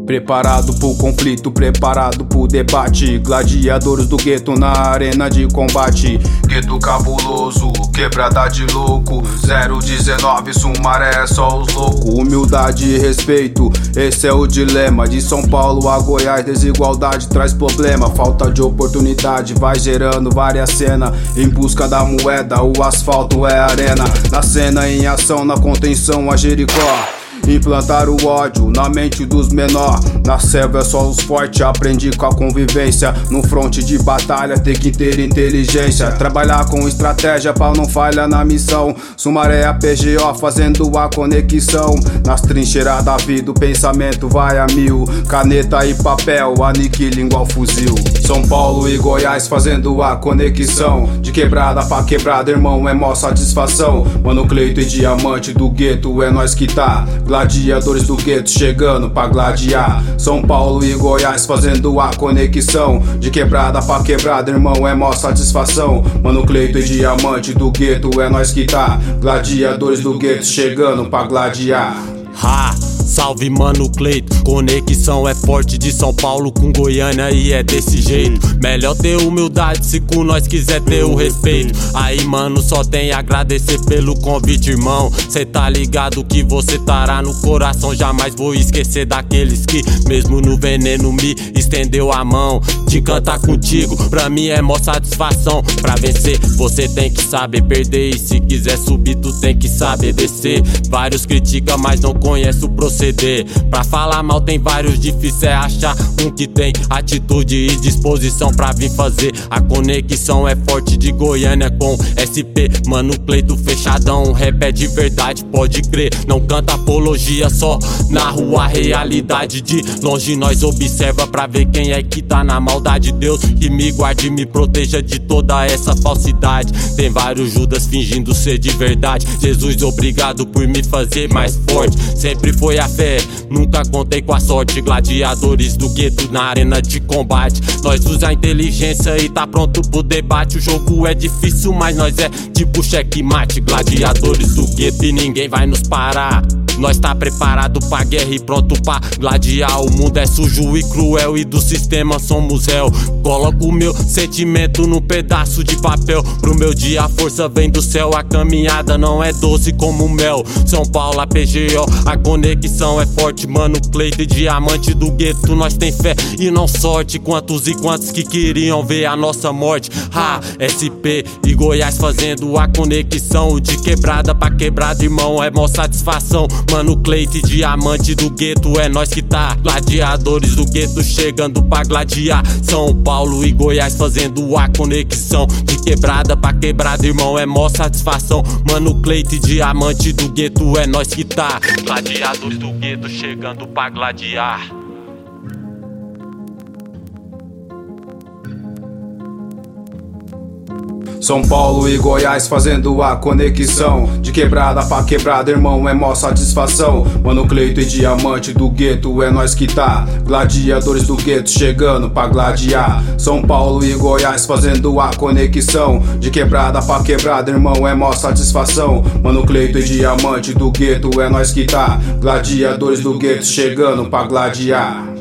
Preparado pro conflito, preparado pro debate. Gladiadores do gueto na arena de combate. Gueto cabuloso, quebrada de louco. 019, Sumaré é só os loucos. Humildade e respeito, esse é o dilema. De São Paulo a Goiás, desigualdade traz problema. Falta de oportunidade vai gerando várias cenas. Em busca da moeda, o asfalto é arena. Na cena, em ação, na contenção, a Jericó. Implantar o ódio na mente dos menor. Na selva é só os fortes, aprendi com a convivência. No fronte de batalha tem que ter inteligência. Trabalhar com estratégia pra não falhar na missão. Sumaré a PGO fazendo a conexão. Nas trincheiras da vida o pensamento vai a mil. Caneta e papel, aniquila igual fuzil. São Paulo e Goiás fazendo a conexão. De quebrada pra quebrada, irmão, é mó satisfação. Mano Cleito e Diamante do gueto, é nós que tá. Gladiadores do gueto chegando pra gladiar. São Paulo e Goiás fazendo a conexão. De quebrada pra quebrada, irmão, é mó satisfação. Mano Cleito e Diamante do gueto, é nós que tá. Gladiadores do gueto chegando pra gladiar. Ha! Salve Mano Cleito, conexão é forte de São Paulo com Goiânia e é desse jeito. Melhor ter humildade se com nós quiser ter o respeito. Aí mano, só tem a agradecer pelo convite, irmão. Cê tá ligado que você tará no coração. Jamais vou esquecer daqueles que mesmo no veneno me estendeu a mão. De cantar contigo, pra mim é mó satisfação. Pra vencer, você tem que saber perder. E se quiser subir, tu tem que saber descer. Vários criticam, mas não conhecem o proceder. Pra falar mal tem vários, difícil é achar um que tem atitude e disposição pra vir fazer. A conexão é forte de Goiânia com SP. Mano Cleito fechadão, rap é de verdade, pode crer. Não canta apologia, só na rua a realidade. De longe nós observa pra ver quem é que tá na maldade. Deus que me guarde e me proteja de toda essa falsidade. Tem vários Judas fingindo ser de verdade. Jesus, obrigado por me fazer mais forte. Sempre foi a fé, nunca contei com a sorte. Gladiadores do gueto na arena de combate. Nós usa a inteligência e tá pronto pro debate. O jogo é difícil, mas nós é tipo checkmate. Gladiadores do gueto e ninguém vai nos parar. Nós tá preparado pra guerra e pronto pra gladiar. O mundo é sujo e cruel e do sistema somos réu. Coloco o meu sentimento num pedaço de papel. Pro meu dia a força vem do céu. A caminhada não é doce como mel. São Paulo, a PGO, a conexão é forte. Mano Cleito e Diamante do gueto, nós tem fé e não sorte. Quantos e quantos que queriam ver a nossa morte. Ha! SP e Goiás fazendo a conexão. De quebrada pra quebrada, irmão, é mó satisfação. Mano Cleito e Diamante do gueto, é nós que tá. Gladiadores do gueto chegando pra gladiar. São Paulo e Goiás fazendo a conexão. De quebrada pra quebrada, irmão, é mó satisfação. Mano Cleito e Diamante do gueto, é nós que tá. Gladiadores do gueto chegando pra gladiar. São Paulo e Goiás fazendo a conexão. De quebrada pra quebrada, irmão, é mó satisfação. Mano Cleito e Diamante do gueto, é nós que tá. Gladiadores do gueto chegando pra gladiar. São Paulo e Goiás fazendo a conexão. De quebrada pra quebrada, irmão, é mó satisfação. Mano Cleito e Diamante do gueto, é nós que tá. Gladiadores do gueto chegando pra gladiar.